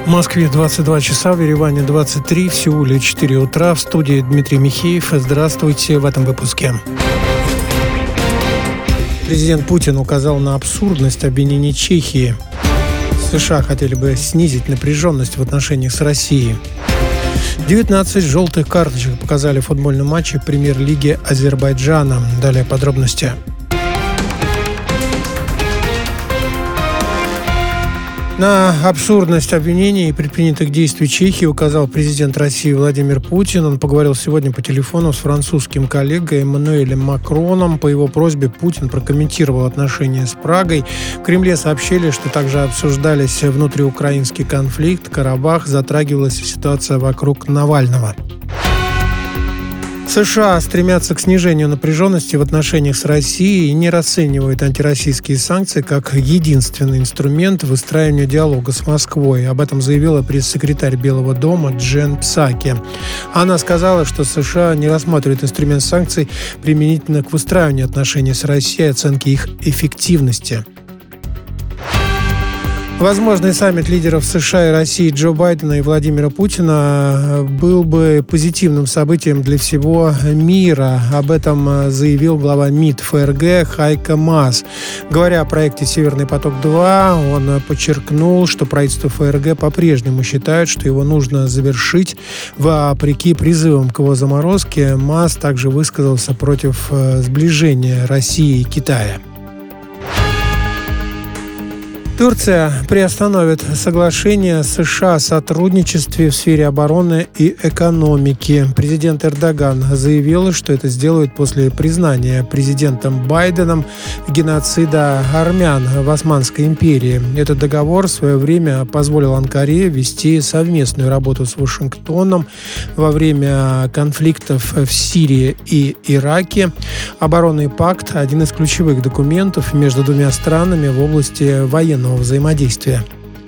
В Москве 22 часа, в Ереване 23, в Сеуле 4 утра. В студии Дмитрий Михеев. Здравствуйте в этом выпуске. Президент Путин указал на абсурдность обвинений Чехии. США хотели бы снизить напряженность в отношениях с Россией. 19 желтых карточек показали в футбольном матче премьер-лиги Азербайджана. Далее подробности. На абсурдность обвинений и предпринятых действий Чехии указал президент России Владимир Путин. Он поговорил сегодня по телефону с французским коллегой Эммануэлем Макроном. По его просьбе Путин прокомментировал отношения с Прагой. В Кремле сообщили, что также обсуждались внутриукраинский конфликт, Карабах, затрагивалась ситуация вокруг Навального. США стремятся к снижению напряженности в отношениях с Россией и не расценивают антироссийские санкции как единственный инструмент выстраивания диалога с Москвой. Об этом заявила пресс-секретарь Белого дома Джен Псаки. Она сказала, что США не рассматривают инструмент санкций применительно к выстраиванию отношений с Россией и оценке их эффективности. Возможный саммит лидеров США и России Джо Байдена и Владимира Путина был бы позитивным событием для всего мира. Об этом заявил глава МИД ФРГ Хайко Маас. Говоря о проекте «Северный поток-2», он подчеркнул, что правительство ФРГ по-прежнему считает, что его нужно завершить. Вопреки призывам к его заморозке, Маас также высказался против сближения России и Китая. Турция приостановит соглашение с США о сотрудничестве в сфере обороны и экономики. Президент Эрдоган заявил, что это сделают после признания президентом Байденом геноцида армян в Османской империи. Этот договор в свое время позволил Анкаре вести совместную работу с Вашингтоном во время конфликтов в Сирии и Ираке. Оборонный пакт – один из ключевых документов между двумя странами в области военного взаимодействия.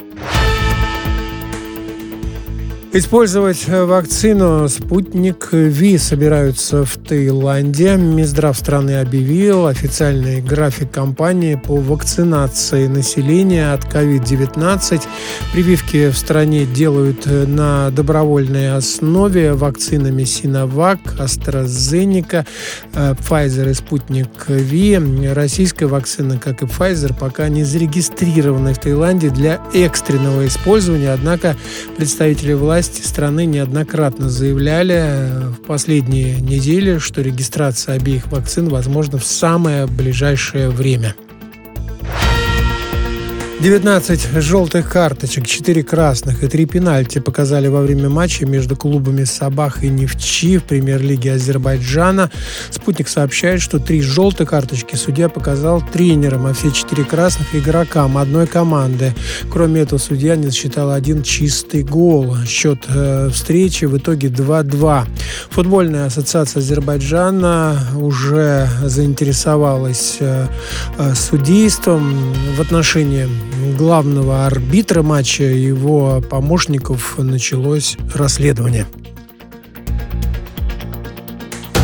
Использовать вакцину «Спутник Ви» собираются в Таиланде. Минздрав страны объявил официальный график кампании по вакцинации населения от COVID-19. Прививки в стране делают на добровольной основе вакцинами Синовак, AstraZeneca, Pfizer и «Спутник Ви». Российская вакцина, как и Pfizer, пока не зарегистрирована в Таиланде для экстренного использования, однако представители власти страны неоднократно заявляли в последние недели, что регистрация обеих вакцин возможна в самое ближайшее время. 19 желтых карточек, 4 красных и 3 пенальти показали во время матча между клубами «Сабах» и «Нефтчи» в премьер-лиге Азербайджана. «Спутник» сообщает, что 3 желтые карточки судья показал тренерам, а все 4 красных – игрокам одной команды. Кроме этого, судья не засчитал 1 чистый гол. Счет встречи в итоге 2-2. Футбольная ассоциация Азербайджана уже заинтересовалась судейством в отношении главного арбитра матча и его помощников началось расследование.